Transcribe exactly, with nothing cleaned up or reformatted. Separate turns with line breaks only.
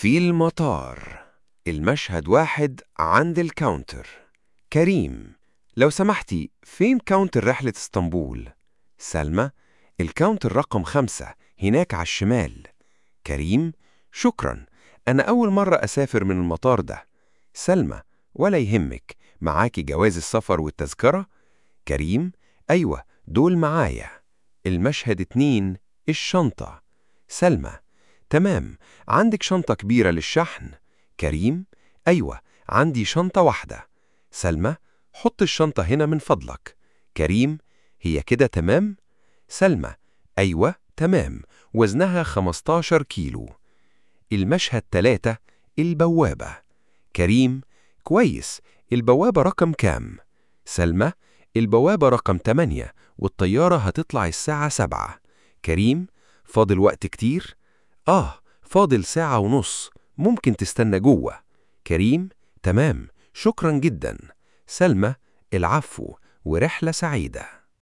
في المطار. المشهد واحد عند الكاونتر. كريم: لو سمحتي، فين كاونتر رحلة اسطنبول؟ سلمى: الكاونتر رقم خمسة هناك على الشمال. كريم: شكراً، أنا أول مرة أسافر من المطار ده. سلمى: ولا يهمك، معاكي جواز السفر والتذكرة؟ كريم: أيوة، دول معايا. المشهد اتنين. الشنطة. سلمى: تمام، عندك شنطة كبيرة للشحن؟ كريم: أيوة، عندي شنطة واحدة. سلمى: حط الشنطة هنا من فضلك. كريم: هي كده تمام؟ سلمى: أيوة تمام، وزنها خمستاشر كيلو. المشهد تلاتة. البوابة. كريم: كويس، البوابة رقم كام؟ سلمى: البوابة رقم تمانية، والطيارة هتطلع الساعة سبعة. كريم: فاضل وقت كتير؟ آه، فاضل ساعة ونص، ممكن تستنى جوه. كريم: تمام، شكرا جدا. سلمى: العفو، ورحلة سعيدة.